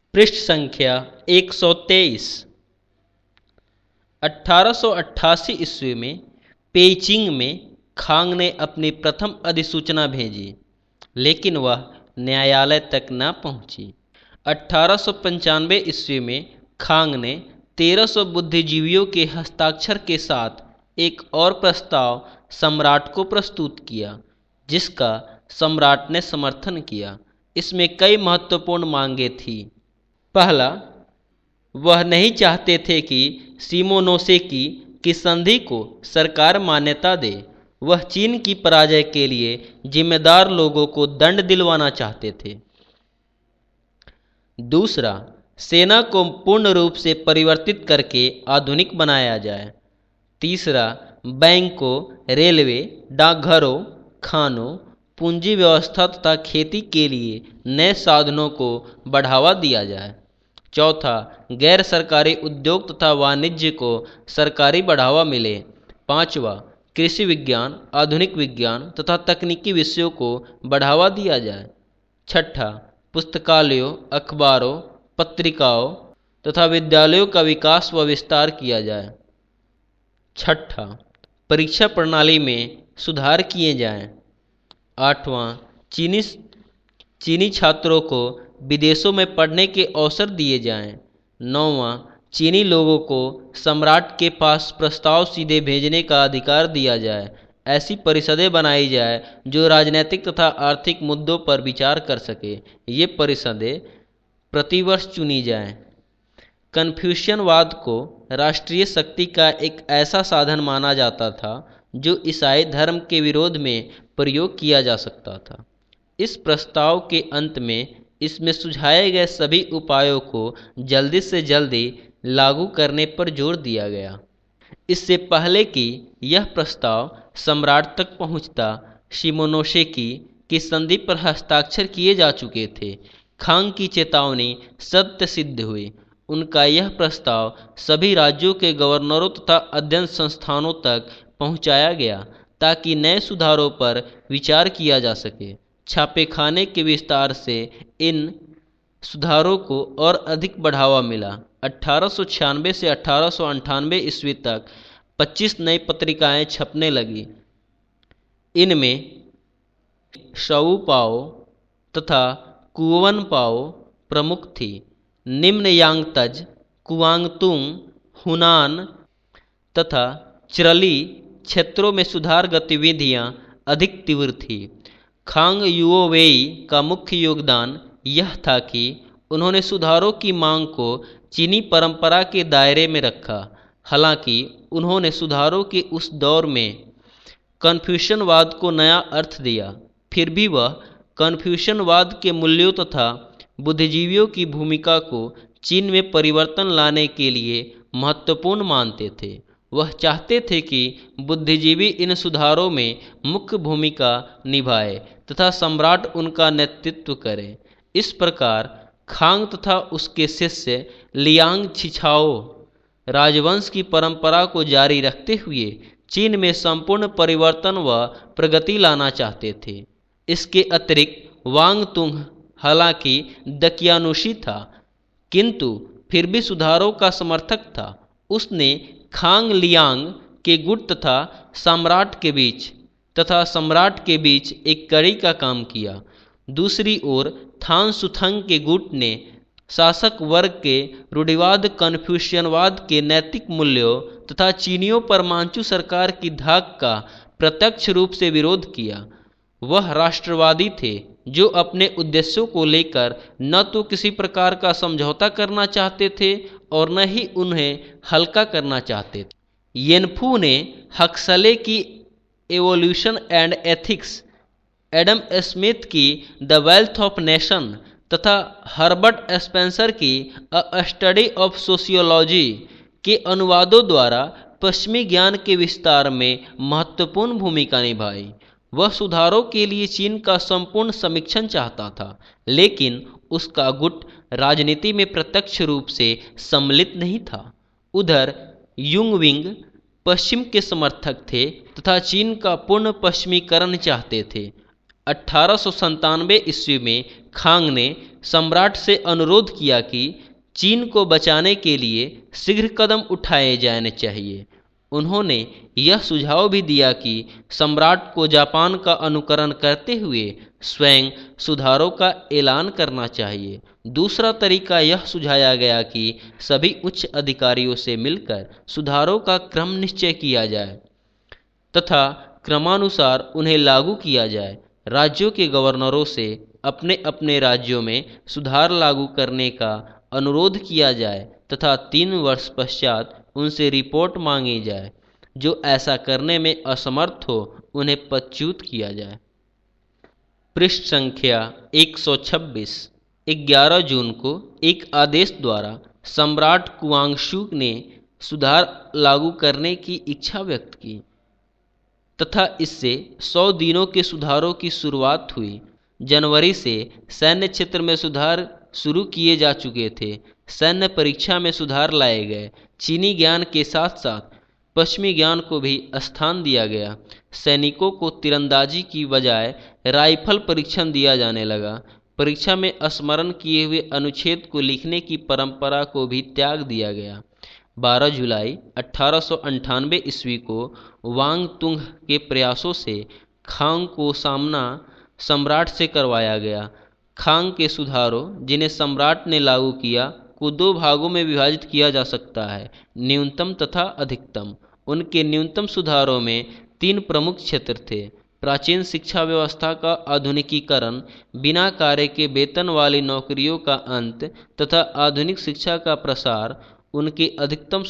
पृष्ठ संख्या 123। 1888 ईस्वी में पेइचिंग में खांग ने अपनी प्रथम अधिसूचना भेजी, लेकिन वह न्यायालय तक न पहुंची। 1895 ईस्वी में खांग ने 1300 बुद्धिजीवियों के हस्ताक्षर के साथ एक और प्रस्ताव सम्राट को प्रस्तुत किया, जिसका सम्राट ने समर्थन किया। इसमें कई महत्वपूर्ण मांगें थीं। पहला, वह नहीं चाहते थे कि शिमोनोसेकी की संधि को सरकार मान्यता दे। वह चीन की पराजय के लिए जिम्मेदार लोगों को दंड दिलवाना चाहते थे। दूसरा, सेना को पूर्ण रूप से परिवर्तित करके आधुनिक बनाया जाए। तीसरा, बैंकों, रेलवे, डाकघरों, खानों, पूंजी व्यवस्था तथा खेती के लिए नए साधनों को बढ़ावा दिया जाए। चौथा, गैर सरकारी उद्योग तथा वाणिज्य को सरकारी बढ़ावा मिले। पांचवा, कृषि विज्ञान, आधुनिक विज्ञान तथा तकनीकी विषयों को बढ़ावा दिया जाए। छठा, पुस्तकालयों, अखबारों, पत्रिकाओं तथा विद्यालयों का विकास व विस्तार किया जाए। छठा, परीक्षा प्रणाली में सुधार किए जाएं। आठवां, चीनी छात्रों को विदेशों में पढ़ने के अवसर दिए जाएं। नौवां, चीनी लोगों को सम्राट के पास प्रस्ताव सीधे भेजने का अधिकार दिया जाए। ऐसी परिषदें बनाई जाए जो राजनीतिक तथा आर्थिक मुद्दों पर विचार कर सके। ये परिषदें प्रतिवर्ष चुनी जाएं। कन्फ्यूशियनवाद को राष्ट्रीय शक्ति का एक ऐसा साधन माना जाता था जो ईसाई धर्म के विरोध में प्रयोग किया जा सकता था। इस प्रस्ताव के अंत में इसमें सुझाए गए सभी उपायों को जल्दी से जल्दी लागू करने पर जोर दिया गया। इससे पहले कि यह प्रस्ताव सम्राट तक पहुंचता, शिमोनोसेकी की संधि पर हस्ताक्षर किए जा चुके थे। खांग की चेतावनी सत्य सिद्ध हुई। उनका यह प्रस्ताव सभी राज्यों के गवर्नरों तथा अध्ययन संस्थानों तक पहुंचाया गया ताकि नए सुधारों पर विचार किया जा सके। छापेखाने के विस्तार से इन सुधारों को और अधिक बढ़ावा मिला। 1896 से 1898 ईस्वी तक 25 नई पत्रिकाएं छपने लगी। इनमें शऊ पाओ तथा कुवन पाओ प्रमुख थी। निम्न यांगतज, कुआंगतुंग, हुनान तथा चिरली क्षेत्रों में सुधार गतिविधियां अधिक तीव्र थी। खांग युओवेई का मुख्य योगदान यह था कि उन्होंने सुधारों की मांग को चीनी परंपरा के दायरे में रखा। हालांकि उन्होंने सुधारों के उस दौर में कन्फ्यूशियनवाद को नया अर्थ दिया, फिर भी वह कन्फ्यूशियनवाद के मूल्यों तथा बुद्धिजीवियों की भूमिका को चीन में परिवर्तन लाने के लिए महत्वपूर्ण मानते थे। वह चाहते थे कि बुद्धिजीवी इन सुधारों में मुख्य भूमिका निभाए तथा सम्राट उनका नेतृत्व करे। इस प्रकार खांग तथा उसके शिष्य लियांग छिछाओ राजवंश की परंपरा को जारी रखते हुए चीन में संपूर्ण परिवर्तन व प्रगति लाना चाहते थे। इसके अतिरिक्त वांगतुंग हालांकि दकियानुशी था, किंतु फिर भी सुधारों का समर्थक था। उसने खांग लियांग के गुट तथा सम्राट के बीच एक कड़ी का काम किया। दूसरी ओर थान सुथंग के गुट ने शासक वर्ग के रूढ़िवाद, कन्फ्यूशियनवाद के नैतिक मूल्यों तथा चीनियों पर मांचू सरकार की धाक का प्रत्यक्ष रूप से विरोध किया। वह राष्ट्रवादी थे जो अपने उद्देश्यों को लेकर न तो किसी प्रकार का समझौता करना चाहते थे और न ही उन्हें हल्का करना चाहते थे। येनफू ने हक्सले की evolution and ethics, Adam Smith की द वेल्थ ऑफ नेशन तथा हर्बर्ट स्पेंसर की अ स्टडी ऑफ सोशियोलॉजी के अनुवादों द्वारा पश्चिमी ज्ञान के विस्तार में महत्वपूर्ण भूमिका निभाई। वह सुधारों के लिए चीन का संपूर्ण समीक्षण चाहता था, लेकिन उसका गुट राजनीति में प्रत्यक्ष रूप से सम्मिलित नहीं था। उधर युंगविंग पश्चिम के समर्थक थे तथा चीन का पूर्ण पश्चिमीकरण चाहते थे। 1897 ईस्वी में खांग ने सम्राट से अनुरोध किया कि चीन को बचाने के लिए शीघ्र कदम उठाए जाने चाहिए। उन्होंने यह सुझाव भी दिया कि सम्राट को जापान का अनुकरण करते हुए स्वयं सुधारों का ऐलान करना चाहिए। दूसरा तरीका यह सुझाया गया कि सभी उच्च अधिकारियों से मिलकर सुधारों का क्रम निश्चय किया जाए तथा क्रमानुसार उन्हें लागू किया जाए। राज्यों के गवर्नरों से अपने अपने राज्यों में सुधार लागू करने का अनुरोध किया जाए तथा 3 वर्ष पश्चात उनसे रिपोर्ट मांगी जाए। जो ऐसा करने में असमर्थ हो उन्हें पदच्युत किया जाए। पृष्ठ संख्या 126। 11 जून को एक आदेश द्वारा सम्राट कुआंगशु ने सुधार लागू करने की इच्छा व्यक्त की तथा इससे 100 दिनों के सुधारों की शुरुआत हुई। जनवरी से सैन्य क्षेत्र में सुधार शुरू किए जा चुके थे। सैन्य परीक्षा में सुधार लाए गए। चीनी ज्ञान के साथ साथ पश्चिमी ज्ञान को भी स्थान दिया गया। सैनिकों को तीरंदाजी की बजाय राइफल परीक्षण दिया जाने लगा। परीक्षा में स्मरण किए हुए अनुच्छेद को लिखने की परंपरा को भी त्याग दिया गया। 12 जुलाई 1898 ईस्वी को वांग तुंग के प्रयासों से खांग को सामना सम्राट से करवाया गया। खांग के सुधारों जिन्हें सम्राट ने लागू किया को 2 भागों में विभाजित किया जा सकता है, न्यूनतम तथा अधिकतम। उनके न्यूनतम सुधारों में 3 प्रमुख क्षेत्र थे। प्राचीन शिक्षा व्यवस्था का आधुनिकीकरण, बिना कार्य के वेतन वाली नौकरियों का अंत तथा आधुनिक शिक्षा का प्रसार। उनके अधिकतम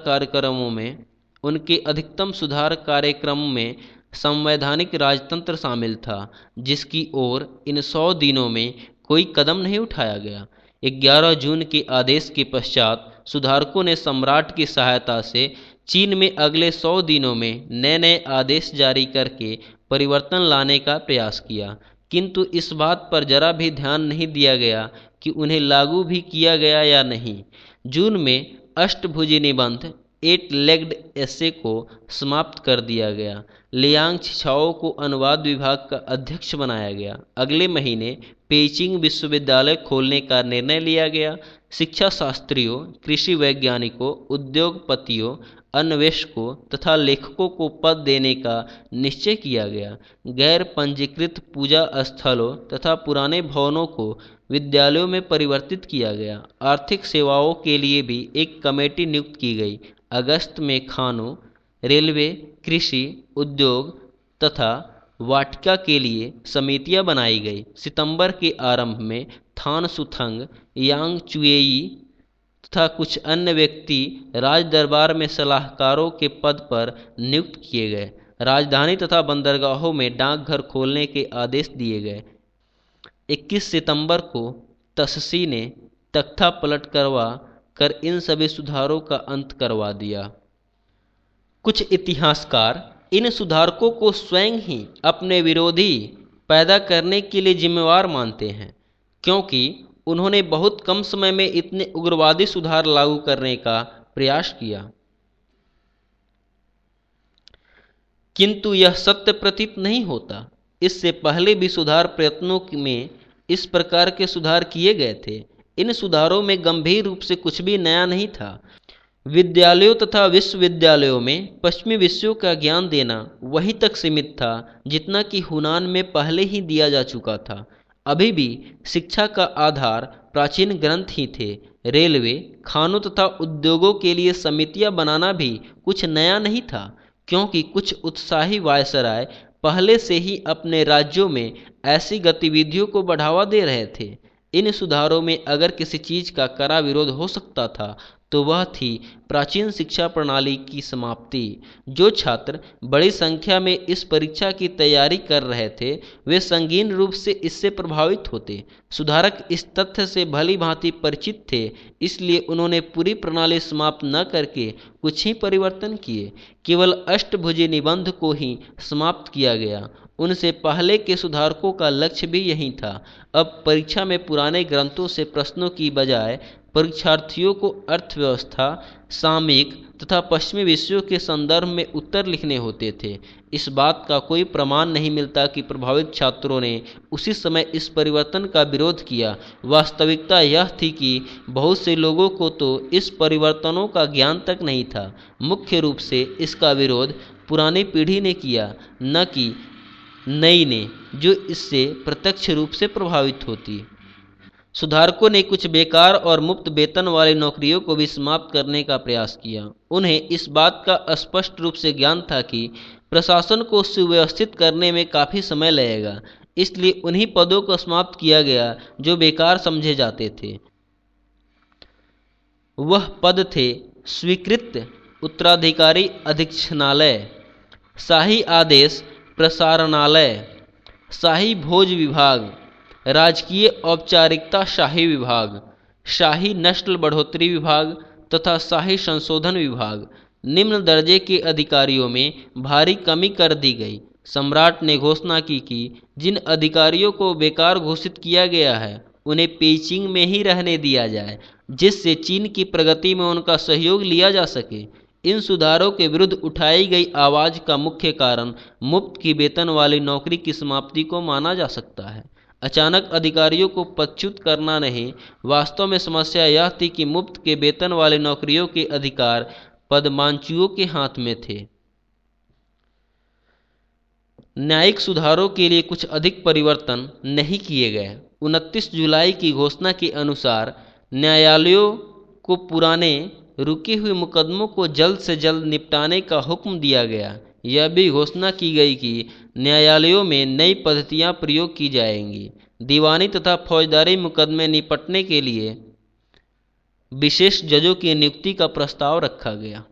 सुधार कार्यक्रम में संवैधानिक राजतंत्र शामिल था, जिसकी ओर इन 100 दिनों में कोई कदम नहीं उठाया गया। 11 जून के आदेश के पश्चात सुधारकों ने सम्राट की सहायता से चीन में अगले 100 दिनों में नए नए आदेश जारी करके परिवर्तन लाने का प्रयास किया, किंतु इस बात पर जरा भी ध्यान नहीं दिया गया कि उन्हें लागू भी किया गया या नहीं। जून में अष्टभुजी निबंध 8 लेग्ड एसे को समाप्त कर दिया गया। लियांग छिछाओ को अनुवाद विभाग का अध्यक्ष बनाया गया। अगले महीने पेइचिंग विश्वविद्यालय खोलने का निर्णय लिया गया। शिक्षा शास्त्रियों, कृषि वैज्ञानिकों, उद्योगपतियों, अन्वेषकों तथा लेखकों को पद देने का निश्चय किया गया। गैर पंजीकृत पूजा स्थलों तथा पुराने भवनों को विद्यालयों में परिवर्तित किया गया। आर्थिक सेवाओं के लिए भी एक कमेटी नियुक्त की गई। अगस्त में खानों, रेलवे, कृषि, उद्योग तथा वाटिका के लिए समितियां बनाई गई। सितंबर के आरंभ में थान सुथंग, यांग चुएई तथा कुछ अन्य व्यक्ति राज दरबार में सलाहकारों के पद पर नियुक्त किए गए। राजधानी तथा बंदरगाहों में डाकघर खोलने के आदेश दिए गए। 21 सितंबर को तससी ने तख्ता पलट करवा कर इन सभी सुधारों का अंत करवा दिया। कुछ इतिहासकार इन सुधारकों को स्वयं ही अपने विरोधी पैदा करने के लिए जिम्मेवार मानते हैं, क्योंकि उन्होंने बहुत कम समय में इतने उग्रवादी सुधार लागू करने का प्रयास किया। किंतु यह सत्य प्रतीत नहीं होता। इससे पहले भी सुधार प्रयत्नों में इस प्रकार के सुधार किए गए थे। इन सुधारों में गंभीर रूप से कुछ भी नया नहीं था। विद्यालयों तथा विश्वविद्यालयों में पश्चिमी विषयों का ज्ञान देना वहीं तक सीमित था जितना कि हुनान में पहले ही दिया जा चुका था। अभी भी शिक्षा का आधार प्राचीन ग्रंथ ही थे। रेलवे, खानों तथा उद्योगों के लिए समितियां बनाना भी कुछ नया नहीं था, क्योंकि कुछ उत्साही वायसराय पहले से ही अपने राज्यों में ऐसी गतिविधियों को बढ़ावा दे रहे थे। इन सुधारों में अगर किसी चीज का कड़ा विरोध हो सकता था तो वह थी प्राचीन शिक्षा प्रणाली की समाप्ति। जो छात्र बड़ी संख्या में इस परीक्षा की तैयारी कर रहे थे वे संगीन रूप से इससे प्रभावित होते। सुधारक इस तथ्य से भली भांति परिचित थे, इसलिए उन्होंने पूरी प्रणाली समाप्त न करके कुछ ही परिवर्तन किए। केवल अष्टभुजी निबंध को ही समाप्त किया गया। उनसे पहले के सुधारकों का लक्ष्य भी यही था। अब परीक्षा में पुराने ग्रंथों से प्रश्नों की बजाय परीक्षार्थियों को अर्थव्यवस्था, सामयिक तथा पश्चिमी विषयों के संदर्भ में उत्तर लिखने होते थे। इस बात का कोई प्रमाण नहीं मिलता कि प्रभावित छात्रों ने उसी समय इस परिवर्तन का विरोध किया। वास्तविकता यह थी कि बहुत से लोगों को तो इस परिवर्तनों का ज्ञान तक नहीं था। मुख्य रूप से इसका विरोध पुरानी पीढ़ी ने किया, न कि नई ने, जो इससे प्रत्यक्ष रूप से प्रभावित होती। सुधारकों ने कुछ बेकार और मुफ्त वेतन वाली नौकरियों को भी समाप्त करने का प्रयास किया। उन्हें इस बात का स्पष्ट रूप से ज्ञान था कि प्रशासन को सुव्यवस्थित करने में काफ़ी समय लगेगा, इसलिए उन्हीं पदों को समाप्त किया गया जो बेकार समझे जाते थे। वह पद थे स्वीकृत उत्तराधिकारी अधीक्षणालय, शाही आदेश प्रसारणालय, शाही भोज विभाग, राजकीय औपचारिकता शाही विभाग, शाही नस्ल बढ़ोतरी विभाग तथा शाही संशोधन विभाग। निम्न दर्जे के अधिकारियों में भारी कमी कर दी गई। सम्राट ने घोषणा की कि जिन अधिकारियों को बेकार घोषित किया गया है उन्हें पेइचिंग में ही रहने दिया जाए, जिससे चीन की प्रगति में उनका सहयोग लिया जा सके। इन सुधारों के विरुद्ध उठाई गई आवाज़ का मुख्य कारण मुफ्त की वेतन वाली नौकरी की समाप्ति को माना जा सकता है। अचानक अधिकारियों को पदच्युत करना नहीं, वास्तव में समस्या यह थी कि मुफ्त के वेतन वाली नौकरियों के अधिकार पदमांचुओं के हाथ में थे। न्यायिक सुधारों के लिए कुछ अधिक परिवर्तन नहीं किए गए। 29 जुलाई की घोषणा के अनुसार न्यायालयों को पुराने रुके हुए मुकदमों को जल्द से जल्द निपटाने का हुक्म दिया गया। यह भी घोषणा की गई कि न्यायालयों में नई पद्धतियां प्रयोग की जाएंगी। दीवानी तथा फौजदारी मुकदमे निपटने के लिए विशेष जजों की नियुक्ति का प्रस्ताव रखा गया।